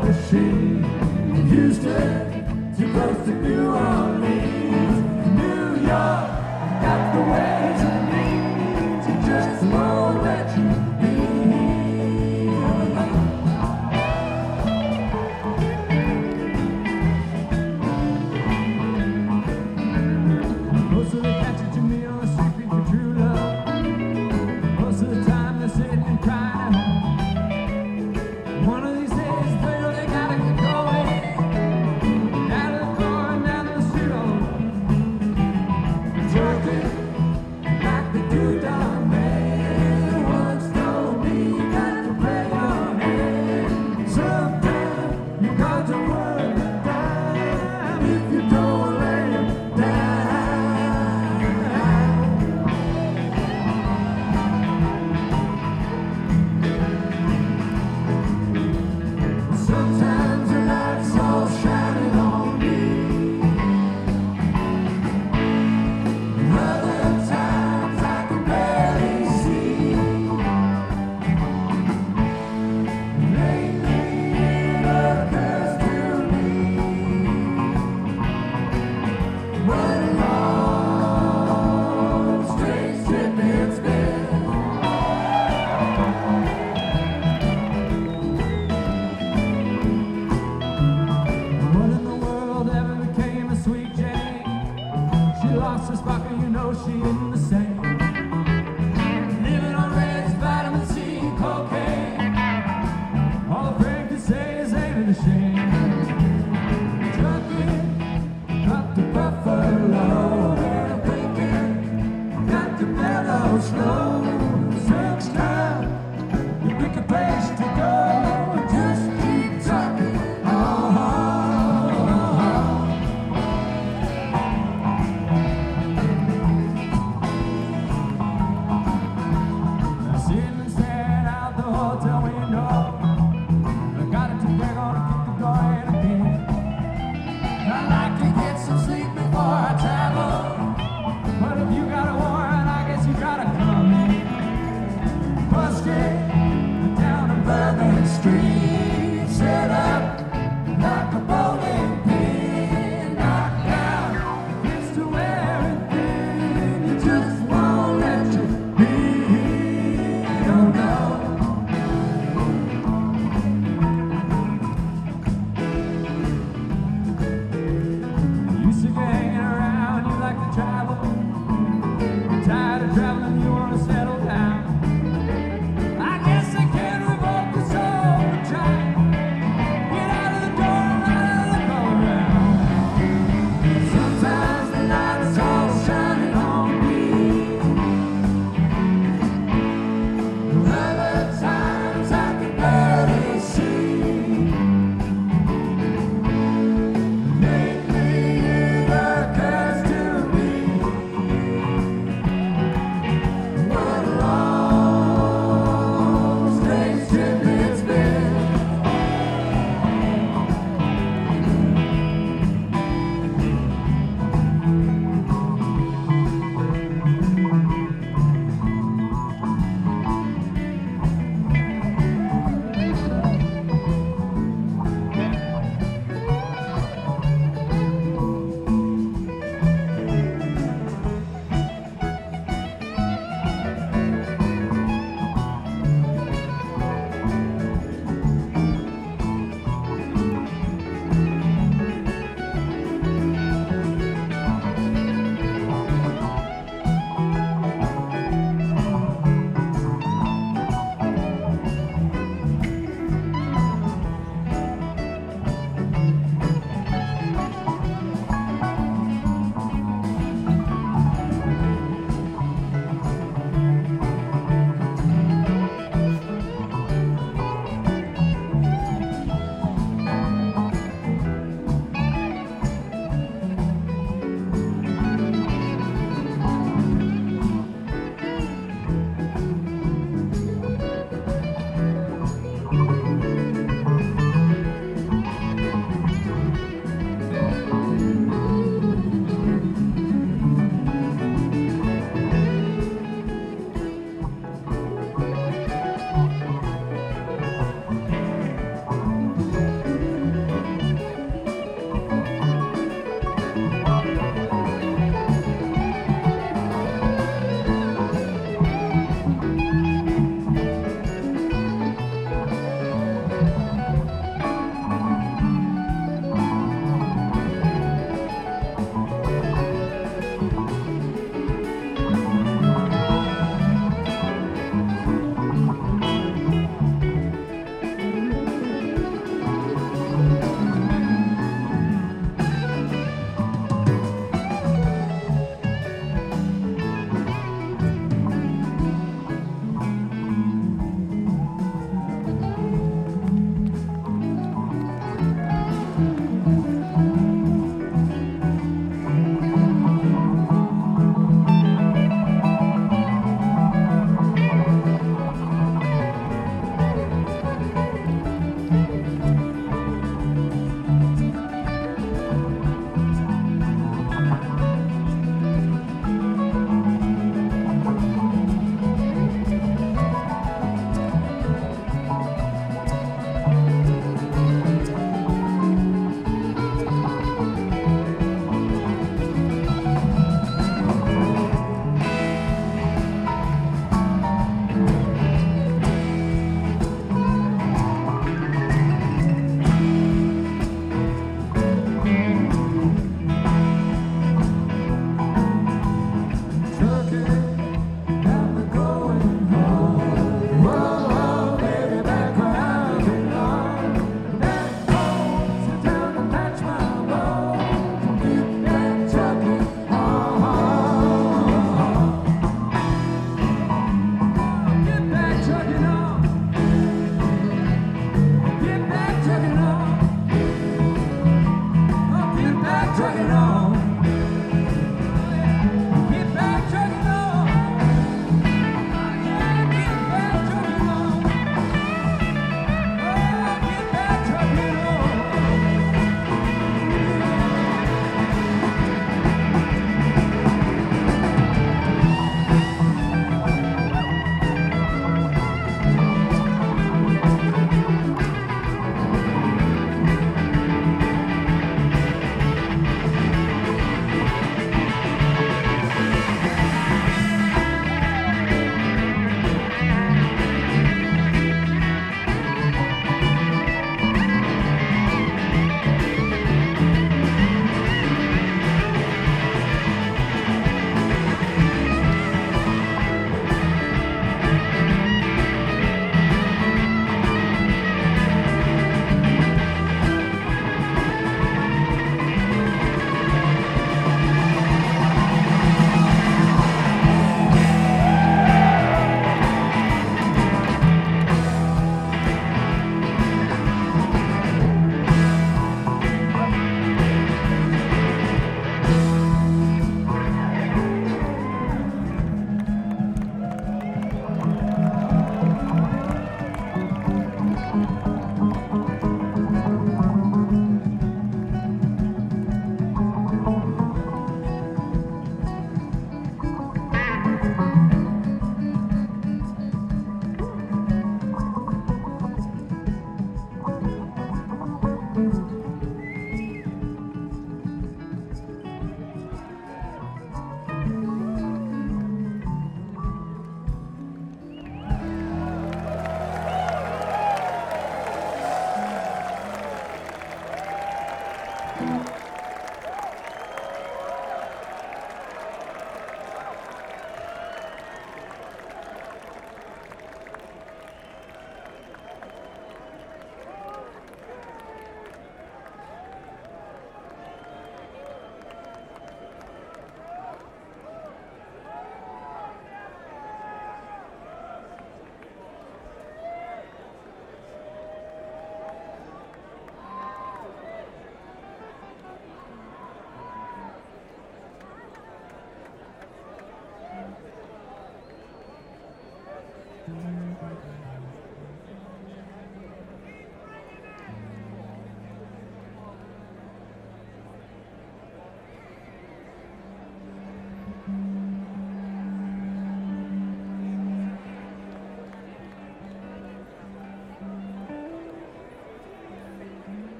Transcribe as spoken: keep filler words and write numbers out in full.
machine. Houston, too close to New Orleans. New York, got the way to me. She just won't let you be. Most of the catches to me on the street for true love. Most of the time they're sitting and crying at home. One of these days, they know they gotta get going. Out of the door and down the street alone. Jerking like they do down there. Once told me you got to play your hand. Sometimes you got to work it down if you don't lay it down. Sometimes the light's all shining on me. Other times I can barely see. Lately it occurs to me what a long, strange trip it's been. What in the world ever became of Sweet Jane? She lost her sparkle, you know she